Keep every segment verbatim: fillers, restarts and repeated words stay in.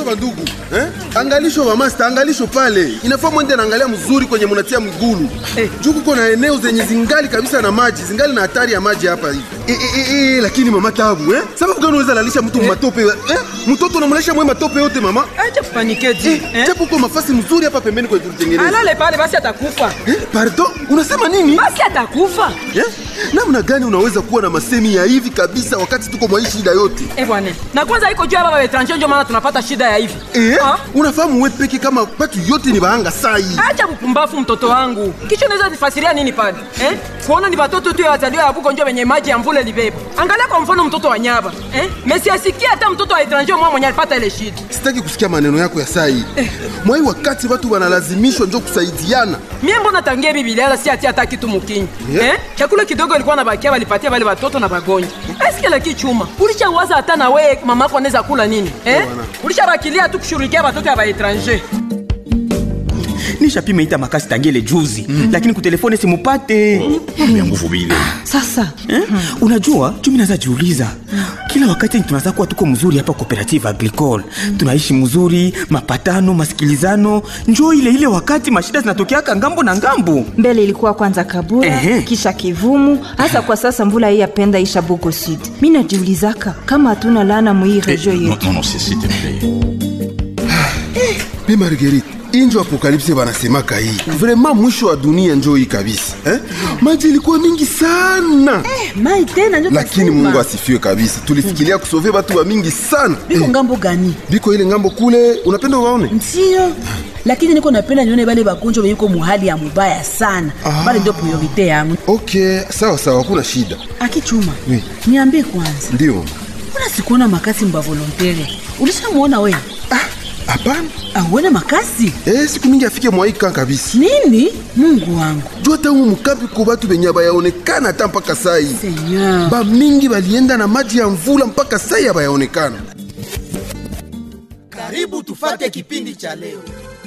angalisho bandugu. Eh? Angalisho wa master, angalisho pale. Inafaa mwende naangalia mzuri kwenye munatia mgulu. Eh, juku kuna eneo zenye zingali kabisa na maji, zingali na hatari ya maji hapa hivi. Eh eh eh, lakini mama Tabu, eh? Sababu gani unaweza lalisha mtu eh? Matope, eh? Mtoto unamlalisha mwe matope yote mama? Acha kupanikeji. Eh, eh? Japo kwa mafasi mzuri hapa pembeni kwa kutengeneza. Alale pale basi atakufa. Eh, pardon, unasema nini? Basi atakufa. Eh? Namna gani unaweza kuwa na masemi ya hivi kabisa wakati tuko mwa shida yote? Eh bwana. Na kwanza iko juu baba etranger ndio maana tunapata shida ya hivi. Eh? Ha? Unafahamu wewe peke kama watu yote ni bahanga sai. Acha kupumbafu mtoto wangu. Kicho unaweza nifasiria nini pale? Eh? Kuona ni watoto tu wazaliwa ya buko ndio wenye maji ya mvule libeba. Angalia kwa mfano mtoto wa Nyaba. Eh? Messi asikia hata mtoto wa etranger mwa mwenye alipata ile shida. Sitaki kusikia maneno yako ya sai. Eh. Mwai wakati watu wanalazimishwa ndio kusaidiana. Mimi mbona tangia Biblia si ati hata kitu mukinyi. Yeah. Eh? Chakula kidogo ilikuwa na bakia walipatia wale watoto na bagonja. Eske la kichuma. Ulishawaza hata na wewe mama yako anaweza kula nini? Eh? Ulishabakilia tu kushughulikia watoto wa etranger. Nishapima ita makasi tangele juzi, mm. Lakini kutelefone simupate. Mimi mm. nguvu vile. Sasa, eh? mm. Unajua, mimi naza jiuliza. Mm. Kila wakati tunaza kuwa tuko mzuri hapa cooperative agricole. Mm. Tunaishi mzuri, mapatano, masikilizano. Njoo ile ile wakati mashida zinatokea ngambo na ngambo. Mbele ilikuwa kwanza Kabura, Ehe. kisha Kivumu, hasa kwa sasa mvula hii yapenda isha Bugo Sud. Mimi najiulizaka kama hatuna laana mu hii region eh, yetu. Non non, c'est s'il te plaît. Mais Marguerite, injo apokalipse banasemaka hii. Vraiment mwisho wa dunia njoo hii kabisa. Eh? Maji ilikuwa mingi sana. Eh, mai tena njoo. Lakini Mungu asifiwe kabisa. Tulifikiria kusove watu wa mingi sana. Biko eh. ngambo gani? Biko ile ngambo kule, unapenda uwaone? Ndio. Lakini niko napenda nione wale bagonjwa wenye uko muhali ya mubaya sana. Ah. Bale ndio priorite yangu. Okay, sawa sawa, hakuna shida. Akichuma. Oui. Niambie kwanza. Ndio. Mbona sikuona makasi mba volontaire? Ulishamuona wewe? Ah. Hapana. Awena makasi? Eh, siku mingi afike mwaika kabisa. Nini? Mungu wangu. Jua tangu mukambi kwa watu benye bayaonekana hata mpaka sai. Seigneur. Ba mingi balienda na maji ya mvula mpaka sai bayaonekana. Karibu tufate kipindi cha leo.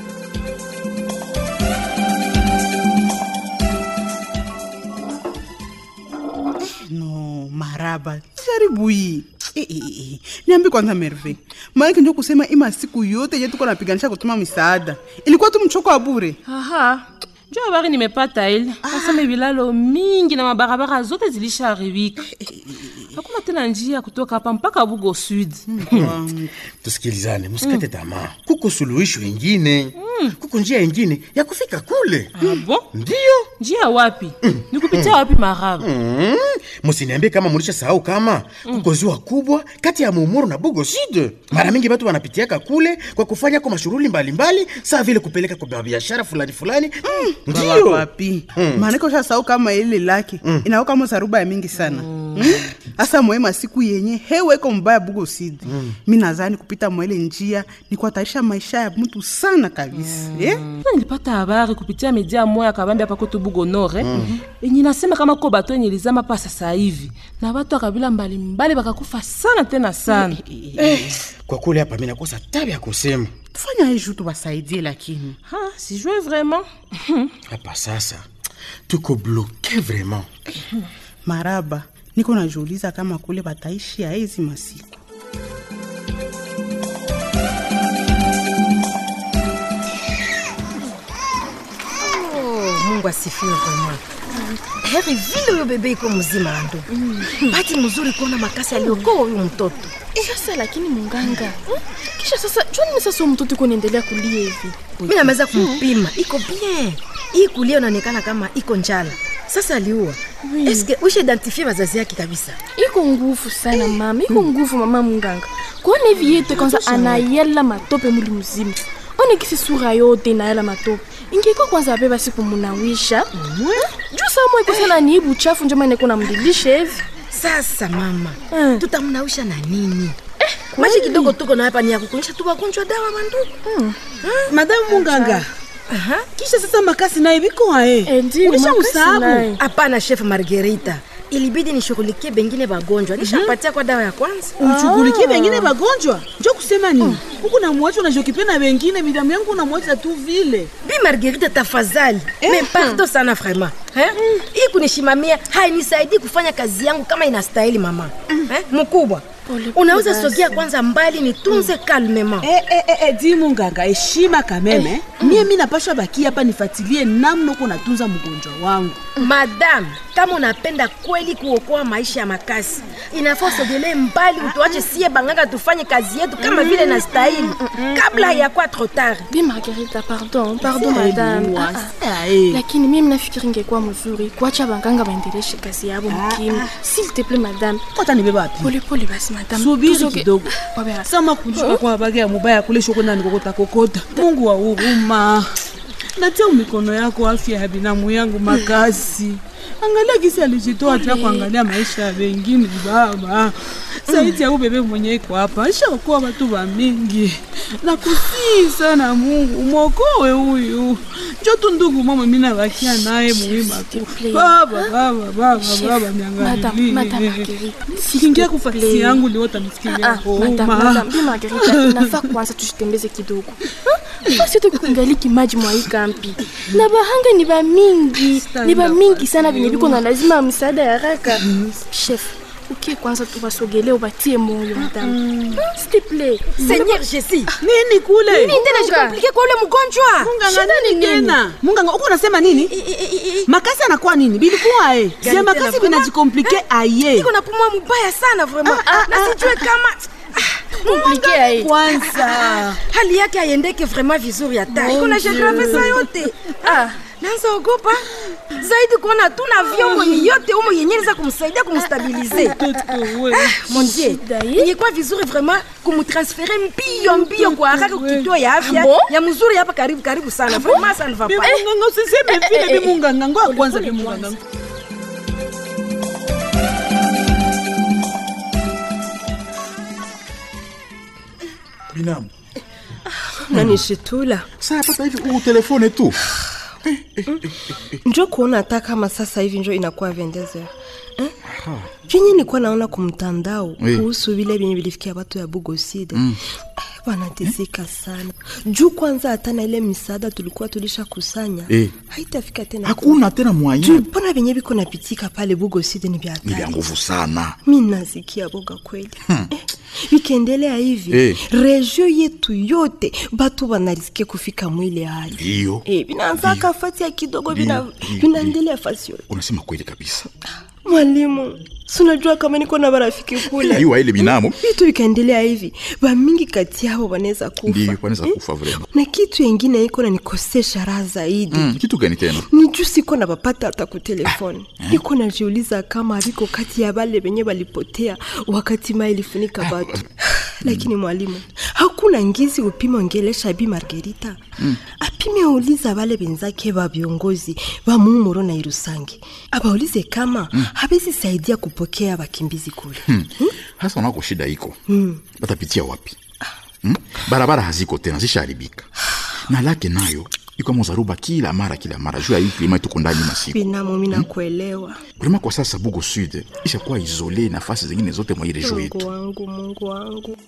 No, maraba. Jaribu hii. Eh, eh, eh. Niambi kwanza Merve. Maana ndio kusema ima siku yote yetu kwa napiganisha kutuma misaada. Ilikuwa tu mchoko wa bure. Aha. Njoo habari nimepata ile. Nasema bilalo mingi na mabarabara zote zilishaharibika. Hakuna tena njia kutoka hapa mpaka Bugo Sud. Tusikilizane, msikate tamaa. Kuko suluhisho nyingine. Mm. Kuko njia nyingine ya kufika kule. Ah bon? Ndio. Njia wapi? Mm. Ni kupitia wapi maraba? Mm. Msiniambie kama mlisha sahau kama mm. kuko ziwa kubwa kati ya Mumuru na Bugo Sud. Mara mingi watu wanapitiaka kule kwa kufanya kwa mashughuli mbalimbali, sawa vile kupeleka kwa biashara fulani fulani. Mm. Ndio wapi? Mm. Maana kwa sahau kama ile laki mm. inaoka kama saruba ya mingi sana. Mm. Mm? Asa mwema siku yenye hewe ko mbaya Bugo Sud. Mm. Mimi nadhani kupita mwele njia ni kuhatarisha maisha ya mtu sana kabisa. Mm. Eh? Nilipata habari kupitia media moja kabambi hapa kwetu Bugo Nord. Eh? Mm. Yenye nasema kama ko bato yenye lizama pa sasa hivi. Na watu wa kabila mbalimbali bakakufa sana tena sana. Eh. Kwa kule hapa mimi nakosa tabia ya kusema. Tufanya hiyo tu basaidie lakini. Ha, si jouer vraiment. Hapa sasa tuko bloqué vraiment. Maraba, niko najiuliza kama kule bataishi ya hizi masiku. Oh, Mungu asifiwe kwa mwana. Heri vile huyo bebe iko mzima ndo. Mm. Bati mzuri kuona makasi aliyokoa huyo mtoto. Sasa lakini munganga. Hmm? Kisha sasa joni sasa mtoto iko naendelea kulia hivi. Mimi naweza kumpima. Iko bien. Hii kulia inaonekana kama iko njala. Sasa aliua. Oui. Eske ushe identifie wazazi yake kabisa? Iko nguvu sana mama. Iko nguvu mama munganga. Kuona hivi yete kwanza anayela matope mwili mzima. One kisi sura yote na yala matope. Ingeko kwanza abeba siku munawisha. Mm. Juu saa mwe kusana ni ibu chafu njema ineko na mdilishe hivi. Sasa mama, mm. tutamnawisha na nini? Eh, maji kidogo tuko na hapa ni ya kukunyisha tu wagonjwa dawa bandugu. Mm. Madam Munganga. Aha. Kisha sasa makasi naye biko hae. Eh, ndio makasi. Hapana chef Margarita. Ilibidi nishughulikie bengine bagonjwa. Nishapatia kwa dawa ya kwanza. Ushughulikie bengine bagonjwa? Njoo kusema nini? Huko na mwacho unajokipenda bengine bidamu yangu na mwacha tu vile. Bi Margarita tafadhali. Eh, mais pardon sana vraiment. Eh? Mm. Hii kunishimamia hainisaidii kufanya kazi yangu kama inastahili mama. Mm. Eh? Mkubwa. Unaweza sogea kwanza mbali nitunze calmement. Eh eh eh, eh di munganga heshima kameme. Eh. Mie mimi napaswa baki hapa nifuatilie namna uko natunza mgonjwa wangu. Madam, kama unapenda kweli kuokoa maisha ya makasi, inafaa sogelee mbali utuache sie banganga tufanye kazi yetu kama vile na stahili kabla ya kwa trop tard. Bi Margarita, pardon, pardon madame. Ah, ah. Lakini mimi nafikiri ingekuwa mzuri kuacha banganga baendeleshe kazi yao mkini. S'il te plaît madame. Kota nibe wapi? Pole pole basi madame. Subiri kidogo. Sama kunjuka kwa bagaya mubaya kule shoko nani kokota kokota. Mungu wa huruma. Natia mikono yako afya ya binamu yangu makasi. Angalia kisi alijitoa hata kuangalia maisha ya wengine baba. Saidi ya ubebe mwenye iko hapa. Aisha kwa watu wa mingi. Na kusii sana Mungu mwokoe huyu. Njoto ndugu mama mimi nabakia naye muhimu tu. Baba baba baba baba niangalie. Madame Margarita. Sikingia kufasi yangu leo tamsikia hapo. Madame madame Bi Margarita, inafaa kwanza tushitembeze kidogo. Basi tu kuangaliki maji mwa hii kampi. Na bahanga ni ba mingi. Ni ba mingi sana venye biko na lazima msaada ya haraka. Chef, ukie kwanza tuwasogelee ubatie moyo madame. S'il te plaît. Seigneur Jésus. Nini kule? Nini tena jikomplike kwa ule mgonjwa? Munga nini tena? Munga uko unasema nini? Makasi anakuwa nini? Bilikuwa eh. Sema makasi binajikomplike aye. Niko napumua mbaya sana vraiment. Na sijue kama compliqué aye. Kwanza hali yake haiendeke vraiment vizuri hata. Iko na jagrave sa yote. Ah, naanza ogopa zaidi kuona tuna vyombo ni yote umo yenyewe za kumsaidia kumstabilize. Mon Dieu, ingekuwa vizuri vraiment kumtransférer mbio mbio kwa haraka kituo ya afya ya mzuri hapa karibu karibu sana. Vraiment ça ne va pas. Munga usiseme vile bimunga ngoa kwanza bimunga. Binamu. Nani shitula? Sasa pata hivi u telefone tu. Njoo kuona hata kama sasa hivi njoo inakuwa vendeze. Eh? Jinyi nilikuwa naona kumtandao kuhusu vile vyenye vilifikia watu ya Bugoside. Mm. Wanateseka sana. Juu kwanza hata na ile misaada tulikuwa tulisha kusanya. Eh. Haitafika tena. Hakuna tena mwanya. Mbona venye biko napitika pale Bugoside ni vya hatari. Ni vya nguvu sana. Mimi nasikia boga kweli. Hmm. Eh. Wikiendelea hivi, eh, regio yetu yote batu wanarisikia kufika mwile hali. Hiyo. Eh, binaanza kafati ya kidogo bina binaendelea fasi yote. Unasema kweli kabisa. Mwalimu, unajua kama niko na marafiki kule. Hiyo ile binamu. Vitu vikaendelea hivi, ba mingi kati yao wanaweza kufa. Ndio, wanaweza kufa vraiment. Na kitu kingine iko na nikosesha raha zaidi. Mm, kitu gani tena? Ni juu siko na bapata hata ku telefoni. Ah, niko najiuliza kama aliko kati ya wale wenye walipotea wakati mai ilifunika batu. Lakini mwalimu, hakuna ngizi upime ongelesha Bi Margarita. Mm. Apime uliza wale wenzake wa viongozi wa Mumuro na Irusangi. Abaulize kama mm, habezi saidia kupokea wakimbizi kule. Hmm. Hmm? Hasa unako shida iko. Hmm. Batapitia wapi? Hmm? Barabara haziko tena zisharibika. Na lake nayo iko mozaruba kila mara kila mara juu ya hii klima tuko ndani masiku. Binamu mimi nakuelewa. Vraiment kwa sasa Bugo Sud ishakuwa isolé nafasi zingine zote mwa ile region yetu. Mungu wangu, Mungu wangu.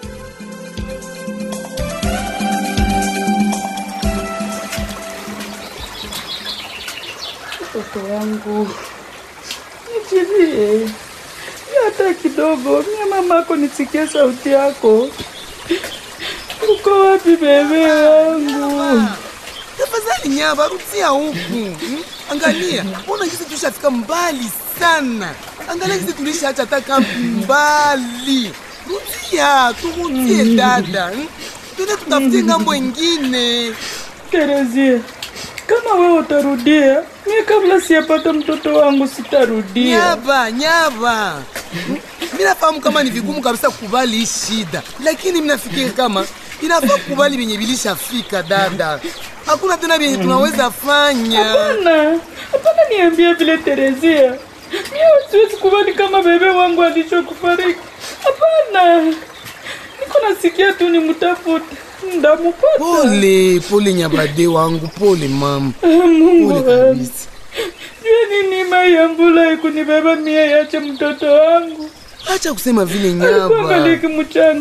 Mtoto wangu, nijilie hata kidogo. Mimi mamako nisikie sauti yako. Uko wapi bebe wangu? Tafadhali nyaba, rudia huku. Hmm? Angalia, mbona sisi tushafika mbali sana. Angalia sisi tulishaacha taka mbali. Rudia, turudie dada. Hmm? Tuna tutafutie ngambo nyingine. Teresia, kama wewe utarudia, mimi kabla siyapata mtoto wangu sitarudia. Nyaba, nyaba. Mimi nafahamu kama ni vigumu kabisa kukubali hii shida, lakini mimi nafikiri kama inafaa kukubali venye vilishafika dada. Hakuna tena venye tunaweza fanya. Hapana, hapana niambie vile Teresia. Mimi siwezi kubali kama bebe wangu alichokufariki. Hapana. Niko nasikia tu nimtafute. Ndamupata. Pole, pole nyabade wangu, pole mama. Mungu kabisa. Jua nini mayambula ikunibeba mie yache mtoto wangu. Acha kusema vile nyaba. Alikuwa ngaliki mchanga.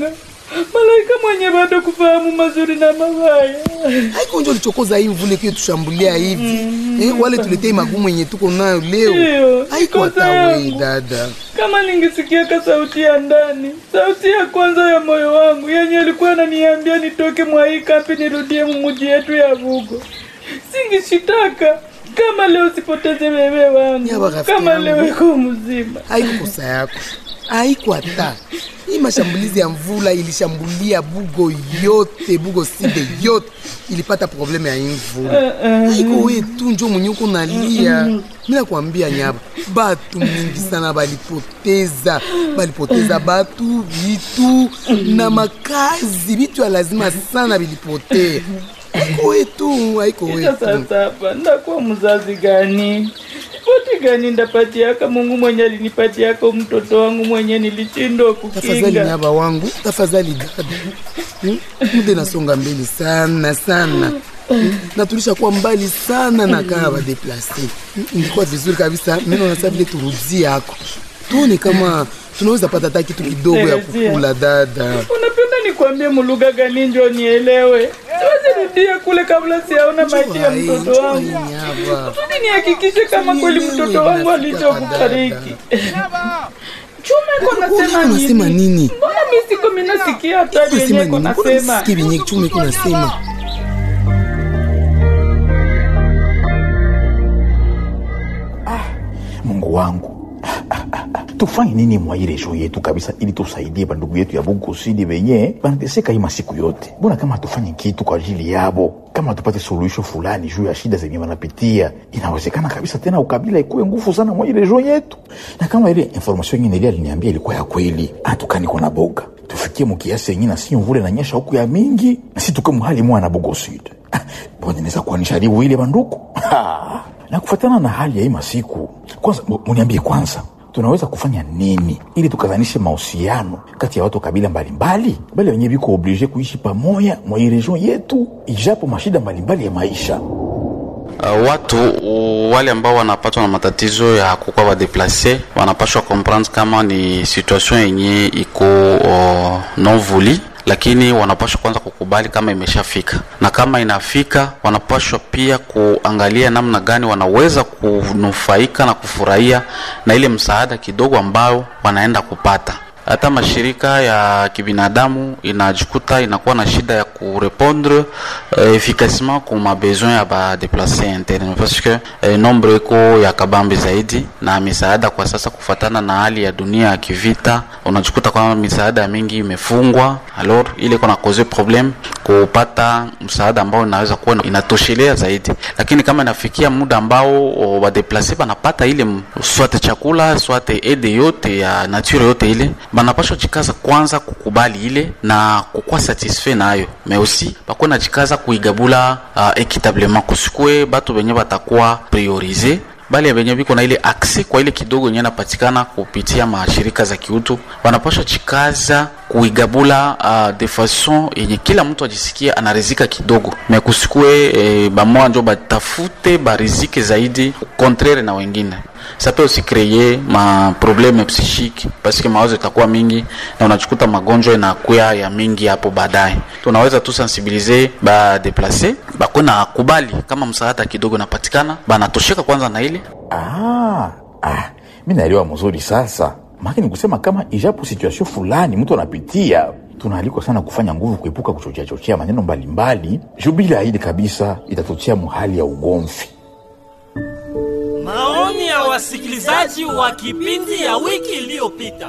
malaika mwenye bado kufahamu mazuri na mabaya. Haiko njo lichokoza hii mvule kio tushambulia hivi. Mm. Eh, wale tuletei magumu yenye tuko nayo leo. Iyo, haiko atawe dada. Kama ningesikia ka sauti ya ndani, sauti ya kwanza ya moyo wangu yenye ilikuwa inaniambia nitoke mwa hii kampi nirudie mji yetu ya Bugo. Singishitaka kama leo sipoteze bebe wangu. Kama leo iko mzima. Haiko kosa yako. Haiko hata. Hii mashambulizi ya mvula ilishambulia Bugo yote, Bugo Side yote ilipata probleme ya mvula. Haiko wewe tu njo mwenye uko nalia. Mimi nakwambia nyaba, batu mingi sana balipoteza, balipoteza batu, vitu na makazi, vitu ya lazima sana bilipotea. Haiko wewe tu, haiko wewe tu. Sasa hapa ndakuwa mzazi gani? Poti gani ndapatiaka Mungu mwenye alinipatiaka mtoto wangu mwenye nilishindwa kukinga. Tafadhali nyaba wangu, tafadhali dada. Hmm? Mude nasonga mbele sana sana. Hmm? Na tulisha kuwa mbali sana na kaa ba deplacer. Ndikuwa vizuri kabisa, mimi naona vile turudie yako. Tuone kama tunaweza pata hata kitu kidogo ya kukula dada. Unapenda nikwambie mlugha gani ndio nielewe? Siwezi rudia kule kabla siaona maiti ya mtoto wangu. Tuni nihakikishe kama kweli mtoto wangu alichokufariki. Chume kwa nasema nini? Unasema nini? Mbona mimi siko mimi nasikia hata yenyewe kwa nasema. Sikia yenyewe chume kwa nasema. Ah, Mungu wangu. Tufanye nini mwa ile show yetu kabisa ili tusaidie bandugu yetu ya Bugo Sidi wenye banateseka hii masiku yote. Mbona kama tufanye kitu kwa ajili yabo, kama tupate suluhisho fulani juu ya shida zenye wanapitia, inawezekana kabisa tena ukabila ikuwe nguvu sana mwa ile show yetu. Na kama ile information nyingine ile aliniambia ilikuwa ya kweli, atukani kuna boga. Tufikie mkiasi yenyewe na si mvule na nyesha huku ya mingi, na si tuko mahali mwa na Bugo Sidi. Ah, mbona naweza kuwa nisharibu ile banduku? Na kufuatana na hali ya hii masiku, kwanza muniambie kwanza tunaweza kufanya nini ili tukazanishe mahusiano kati ya watu kabila mbalimbali bali wenye biko oblige kuishi pamoja mwa hii region yetu ijapo mashida mbalimbali ya maisha. Uh, watu wale ambao wanapatwa na matatizo ya kukuwa wa deplacer wanapaswa comprendre kama ni situation yenye iko uh, non voulu, lakini wanapaswa kwanza kukubali kama imeshafika, na kama inafika wanapaswa pia kuangalia namna gani wanaweza kunufaika na kufurahia na ile msaada kidogo ambao wanaenda kupata. Hata mashirika ya kibinadamu inajikuta inakuwa na shida ya kurepondre uh, efficacement kwa mabesoin ya ba déplacer interne parce que uh, nombre iko ya kabambi zaidi, na misaada kwa sasa kufatana na hali ya dunia ya kivita unajikuta kwamba misaada mingi imefungwa. Alors ile kuna cause problem kupata msaada ambao inaweza kuwa inatoshelea zaidi, lakini kama inafikia muda ambao wa déplacer banapata ile swate chakula swate aide yote ya nature yote ile, banapaswa jikaza kwanza kukubali ile na kukuwa satisfait nayo, mais aussi bakwe na jikaza kuigabula uh, equitablement, kusikwe batu benye batakuwa prioriser bali benye biko na ile accès kwa ile kidogo yenye napatikana kupitia mashirika za kiutu, wanapaswa jikaza kuigabula uh, de façon yenye kila mtu ajisikia anarizika kidogo, mais kusikwe eh, bamoa njo batafute barizike zaidi contraire na wengine. Ça peut aussi créer ma problème psychique parce que mawazo itakuwa mingi na unachukuta magonjwa inakuwa ya mingi hapo baadaye. Tunaweza tu sensibiliser ba déplacer bakona kubali kama msaada kidogo napatikana banatosheka kwanza na ile. Ah, ah, mimi naelewa mzuri sasa. Makini kusema kama ijapo situation fulani mtu anapitia, tunaalikwa sana kufanya nguvu kuepuka kuchochea chochea maneno mbalimbali. Jubila haidi kabisa itatochea muhali ya ugomvi. Maoni ya wasikilizaji wa kipindi ya wiki iliyopita.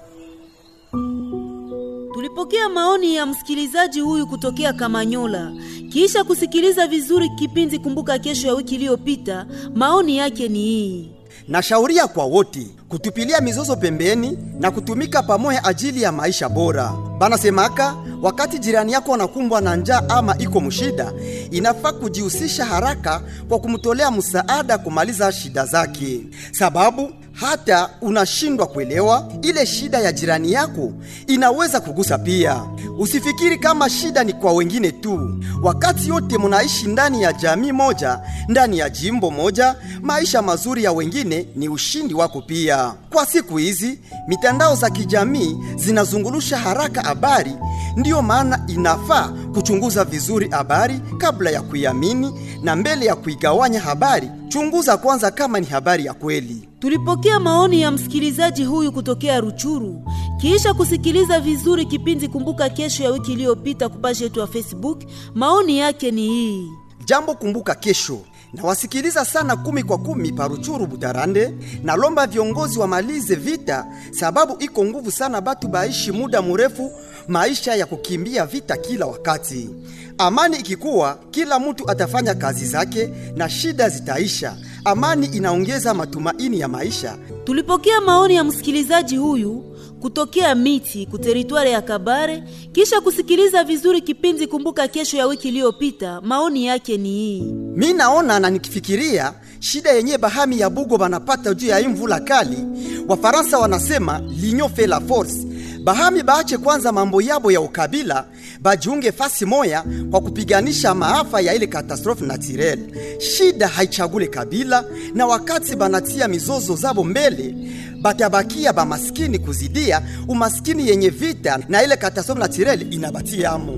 Tulipokea maoni ya msikilizaji huyu kutokea Kamanyola. Kisha kusikiliza vizuri kipindi Kumbuka Kesho ya wiki iliyopita, maoni yake ni hii. Nashauria kwa wote kutupilia mizozo pembeni na kutumika pamoja ajili ya maisha bora. Banasemaka wakati jirani yako anakumbwa na njaa ama iko mshida, inafaa kujihusisha haraka kwa kumtolea msaada kumaliza shida zake, sababu hata unashindwa kuelewa ile shida ya jirani yako inaweza kugusa pia. Usifikiri kama shida ni kwa wengine tu. Wakati yote munaishi ndani ya jamii moja, ndani ya jimbo moja, maisha mazuri ya wengine ni ushindi wako pia. Kwa siku hizi mitandao za kijamii zinazungulusha haraka habari, ndiyo maana inafaa kuchunguza vizuri habari kabla ya kuiamini, na mbele ya kuigawanya habari, chunguza kwanza kama ni habari ya kweli. Tulipokea maoni ya msikilizaji huyu kutokea Ruchuru. Kisha kusikiliza vizuri kipindi Kumbuka Kesho ya wiki iliyopita kupasha yetu ya Facebook, maoni yake ni hii. Jambo Kumbuka Kesho, na wasikiliza sana kumi kwa kumi Paruchuru Butarande, na lomba viongozi wamalize vita, sababu iko nguvu sana batu baishi muda mrefu maisha ya kukimbia vita kila wakati. Amani ikikuwa, kila mtu atafanya kazi zake na shida zitaisha. Amani inaongeza matumaini ya maisha. Tulipokea maoni ya msikilizaji huyu kutokea Miti kuteritware ya Kabare. Kisha kusikiliza vizuri kipindi Kumbuka Kesho ya wiki iliyopita, maoni yake ni hii. Mi naona na nikifikiria shida yenye bahami ya Bugo banapata juu ya mvula kali, Wafaransa wanasema l'union fait la force. Bahami baache kwanza mambo yabo ya ukabila, bajiunge fasi moya kwa kupiganisha maafa ya ile katastrofe naturel. Shida haichagule kabila, na wakati banatia mizozo zabo mbele, batabakia ba maskini kuzidia umaskini yenye vita na ile katastrofe naturel inabatia amo.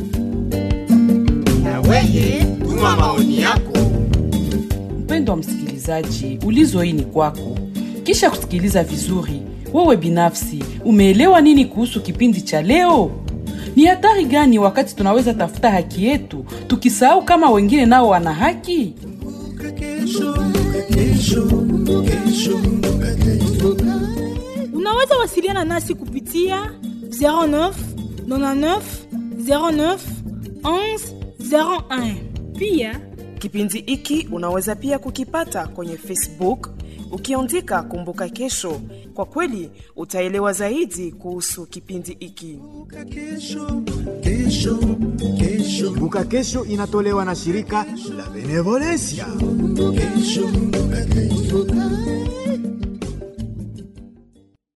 Na wewe tuma maoni yako. Mpendo wa msikilizaji, ulizo hii ni kwako. Kisha kusikiliza vizuri, wewe binafsi umeelewa nini kuhusu kipindi cha leo? Ni hatari gani wakati tunaweza tafuta haki yetu tukisahau kama wengine nao wana haki? Unaweza wasiliana nasi kupitia zero neuf nonante neuf zero neuf onze zero un. Pia kipindi hiki unaweza pia kukipata kwenye Facebook ukiandika Kumbuka Kesho. Kwa kweli utaelewa zaidi kuhusu kipindi hiki. Kumbuka Kesho inatolewa na shirika la Benevolencia. Kesho,